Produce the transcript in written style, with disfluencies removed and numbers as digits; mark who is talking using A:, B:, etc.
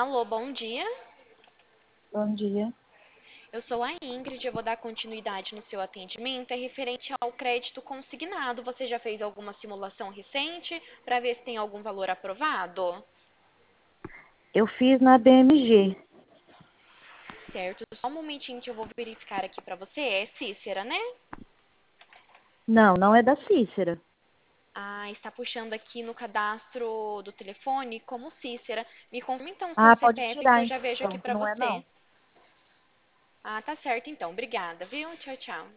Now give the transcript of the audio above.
A: Alô, bom dia.
B: Bom dia.
A: Eu sou a Ingrid, eu vou dar continuidade no seu atendimento. É referente ao crédito consignado. Você já fez alguma simulação recente para ver se tem algum valor aprovado?
B: Eu fiz na BMG.
A: Certo, só um momentinho que eu vou verificar aqui para você. É Cícera, né?
B: Não, não é da Cícera.
A: Ah, está puxando aqui no cadastro do telefone como Cícera. Me confirma então seu
B: Ah, pode
A: CPF que
B: tirar
A: eu já vejo aqui
B: então, que
A: para
B: não é
A: você.
B: não.
A: Ah, tá certo então. Obrigada, viu? Tchau, tchau.